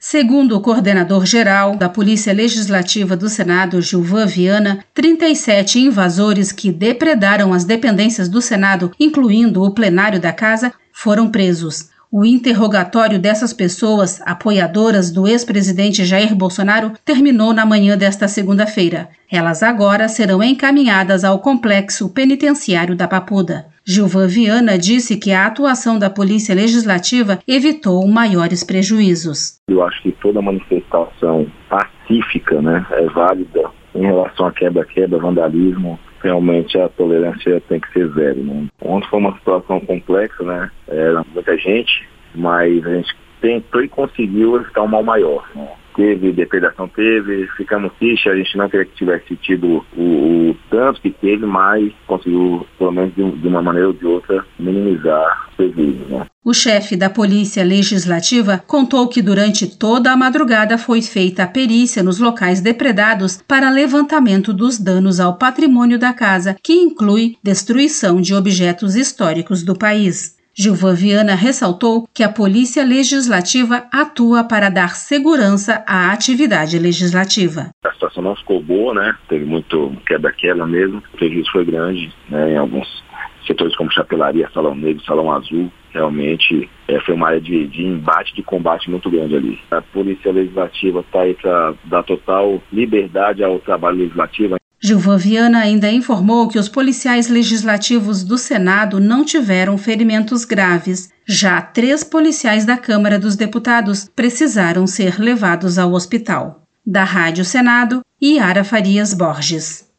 Segundo o coordenador-geral da Polícia Legislativa do Senado, Gilvan Viana, 37 invasores que depredaram as dependências do Senado, incluindo o plenário da Casa, foram presos. O interrogatório dessas pessoas, apoiadoras do ex-presidente Jair Bolsonaro, terminou na manhã desta segunda-feira. Elas agora serão encaminhadas ao complexo penitenciário da Papuda. Gilvan Viana disse que a atuação da Polícia Legislativa evitou maiores prejuízos. Eu acho que toda manifestação pacífica, é válida. Em relação a quebra-quebra, vandalismo, realmente a tolerância tem que ser zero. Ontem foi uma situação complexa, era muita gente, mas a gente tentou e conseguiu evitar um mal maior. Teve depredação, ficamos tristes, a gente não queria que tivesse tido o tanto que teve, mas conseguiu, pelo menos de uma maneira ou de outra, minimizar o prejuízo. O chefe da Polícia Legislativa contou que durante toda a madrugada foi feita a perícia nos locais depredados para levantamento dos danos ao patrimônio da casa, que inclui destruição de objetos históricos do país. Gilvan Viana ressaltou que a Polícia Legislativa atua para dar segurança à atividade legislativa. A situação não ficou boa, teve muito quebra-quebra mesmo, o prejuízo foi grande, em alguns setores como chapelaria, salão negro, salão azul, realmente foi uma área de embate, de combate muito grande ali. A Polícia Legislativa está aí para dar total liberdade ao trabalho legislativo. Gilvan Viana ainda informou que os policiais legislativos do Senado não tiveram ferimentos graves. Já 3 policiais da Câmara dos Deputados precisaram ser levados ao hospital. Da Rádio Senado, Yara Farias Borges.